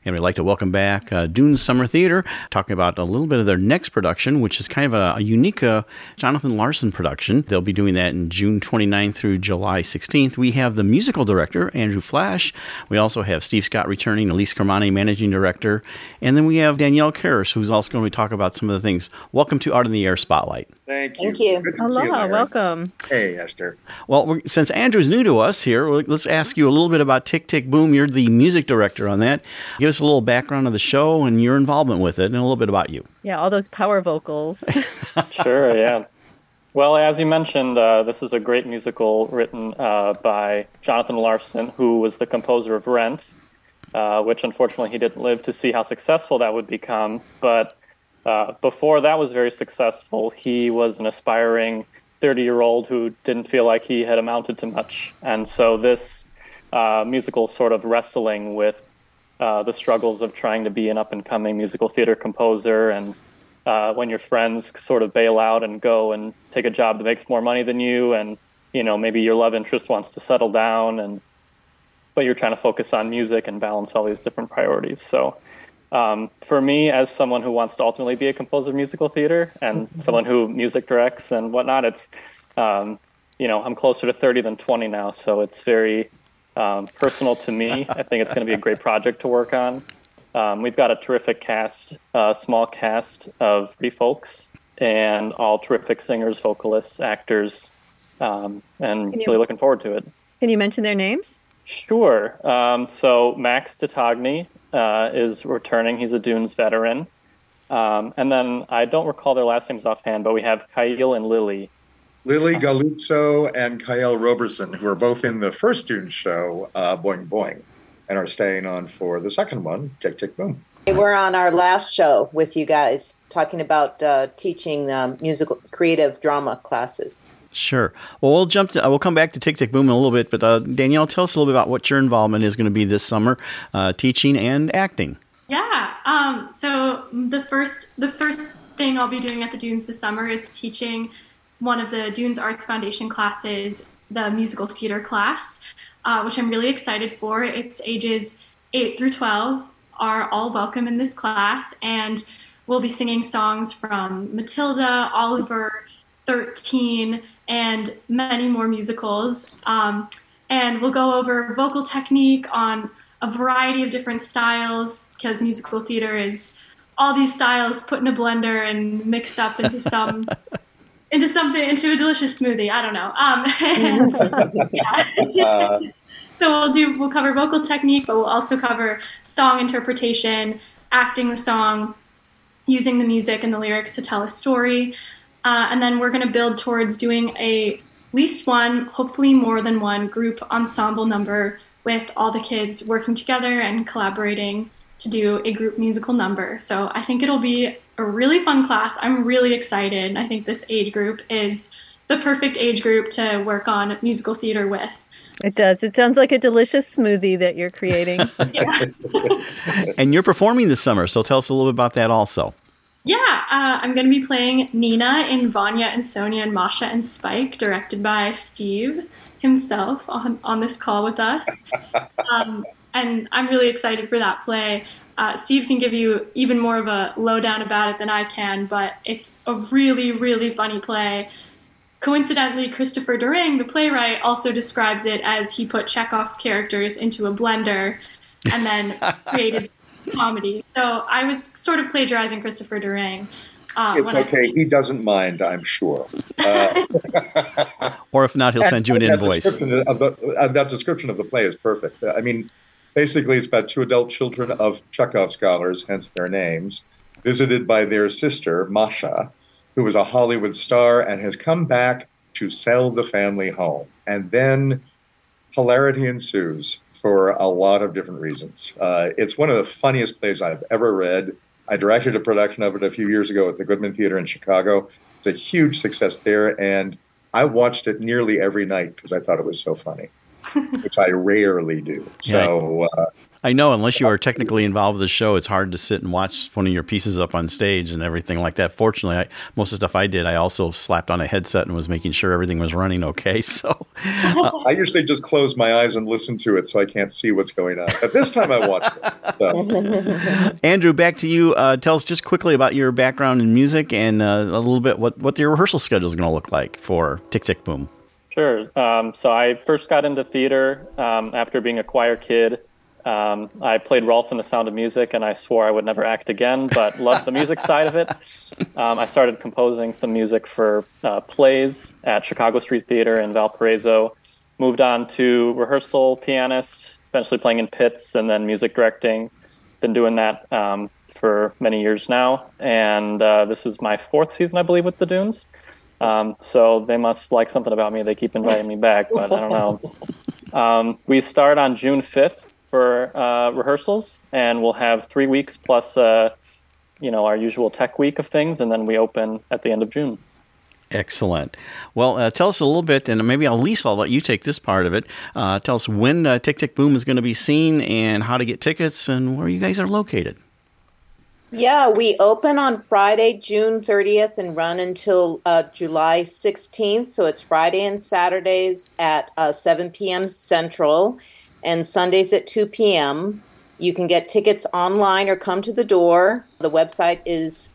And we'd like to welcome back Dunes Summer Theater, talking about a little bit of their next production, which is kind of a unique Jonathan Larson production. They'll be doing that in June 29th through July 16th. We have the musical director, Andrew Flash. We also have Steve Scott returning, Elise Kermani, managing director. And then we have Danielle Karras, who's also going to be talking about some of the things. Welcome to Art in the Air Spotlight. Thank you. Aloha, welcome. Hey, Esther. Well, since Andrew's new to us here, let's ask you a little bit about Tick, Tick, Boom. You're the music director on that. Give us a little background of the show and your involvement with it, and a little bit about you. Yeah, all those power vocals. Sure, yeah. Well, as you mentioned, this is a great musical written by Jonathan Larson, who was the composer of Rent, which unfortunately he didn't live to see how successful that would become. But before that was very successful, he was an aspiring 30-year-old who didn't feel like he had amounted to much. And so this musical sort of wrestling with the struggles of trying to be an up-and-coming musical theater composer, and when your friends sort of bail out and go and take a job that makes more money than you, and maybe your love interest wants to settle down, but you're trying to focus on music and balance all these different priorities. So for me, as someone who wants to ultimately be a composer of musical theater and someone who music directs and whatnot, it's I'm closer to 30 than 20 now, so it's very personal to me. I think it's going to be a great project to work on. We've got a terrific cast, small cast of 3 folks, and all terrific singers, vocalists, actors, and really looking forward to it. Can you mention their names? Sure. So Max Titagni is returning. He's a Dunes veteran. And then I don't recall their last names offhand, but we have Kyle and Lily. Lily Galuzzo and Kyle Roberson, who are both in the first Dune show, Boing Boing, and are staying on for the second one, Tick, Tick, Boom. We're on our last show with you guys, talking about teaching musical creative drama classes. Sure. Well, we'll come back to Tick, Tick, Boom in a little bit, but Danielle, tell us a little bit about what your involvement is going to be this summer, teaching and acting. Yeah. So the first thing I'll be doing at the Dunes this summer is teaching one of the Dunes Arts Foundation classes, the musical theater class, which I'm really excited for. It's ages 8 through 12 are all welcome in this class, and we'll be singing songs from Matilda, Oliver, 13, and many more musicals. And we'll go over vocal technique on a variety of different styles, because musical theater is all these styles put in a blender and mixed up into into a delicious smoothie. I don't know. So we'll cover vocal technique, but we'll also cover song interpretation, acting the song, using the music and the lyrics to tell a story. And then we're going to build towards doing at least one, hopefully more than one, group ensemble number with all the kids working together and collaborating to do a group musical number. So I think it'll be a really fun class. I'm really excited. I think this age group is the perfect age group to work on musical theater with. It does. It sounds like a delicious smoothie that you're creating. And you're performing this summer, so tell us a little bit about that also. Yeah, I'm going to be playing Nina in Vanya and Sonia and Masha and Spike, directed by Steve himself on this call with us. And I'm really excited for that play. Steve can give you even more of a lowdown about it than I can, but it's a really, really funny play. Coincidentally, Christopher Durang, the playwright, also describes it as he put Chekhov characters into a blender and then created comedy. So I was sort of plagiarizing Christopher Durang. It's okay. He doesn't mind, I'm sure. Or if not, he'll send you an invoice. That description of the play is perfect. I mean, basically, it's about 2 adult children of Chekhov scholars, hence their names, visited by their sister, Masha, who was a Hollywood star and has come back to sell the family home. And then hilarity ensues for a lot of different reasons. It's one of the funniest plays I've ever read. I directed a production of it a few years ago at the Goodman Theater in Chicago. It's a huge success there, and I watched it nearly every night because I thought it was so funny. which I rarely do. So I know, unless you are technically involved with the show, it's hard to sit and watch one of your pieces up on stage and everything like that. Fortunately, most of the stuff I did, I also slapped on a headset and was making sure everything was running okay. So I usually just close my eyes and listen to it so I can't see what's going on. But this time I watched it. So. Andrew, back to you. Tell us just quickly about your background in music and a little bit what your rehearsal schedule is going to look like for Tick, Tick, Boom. Sure. So I first got into theater after being a choir kid. I played Rolf in The Sound of Music, and I swore I would never act again, but loved the music side of it. I started composing some music for plays at Chicago Street Theater in Valparaiso. Moved on to rehearsal pianist, eventually playing in pits, and then music directing. Been doing that for many years now, and this is my 4th season, I believe, with the Dunes. So they must like something about me. They keep inviting me back, but I don't know. We start on June 5th. For rehearsals, and we'll have 3 weeks plus, our usual tech week of things, and then we open at the end of June. Excellent. Well, tell us a little bit, and maybe I'll let you take this part of it. Tell us when Tick, Tick, Boom is going to be seen, and how to get tickets, and where you guys are located. Yeah, we open on Friday, June 30th, and run until July 16th. So it's Friday and Saturdays at 7 p.m. Central, and Sundays at 2 p.m. You can get tickets online or come to the door. The website is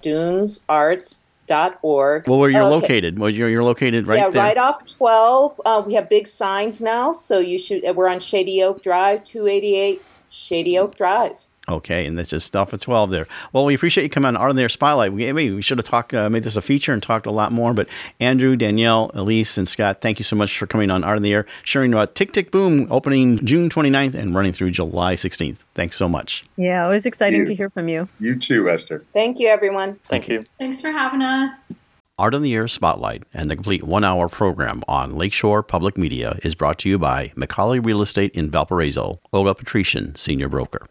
dunesarts.org. Well, where you're located? Well, you're located right there. Yeah, right off 12. We have big signs now, so we're on Shady Oak Drive, 288 Shady Oak Drive. Okay, and that's just stuff at 12 there. Well, we appreciate you coming on Art on the Air Spotlight. We should have talked, made this a feature and talked a lot more. But Andrew, Danielle, Elise, and Scott, thank you so much for coming on Art on the Air, sharing about Tick, Tick, Boom, opening June 29th and running through July 16th. Thanks so much. Yeah, it was exciting to hear from you. You too, Esther. Thank you, everyone. Thank you. Thanks for having us. Art on the Air Spotlight and the complete 1-hour program on Lakeshore Public Media is brought to you by McCauley Real Estate in Valparaiso, Olga Patrician, Senior Broker.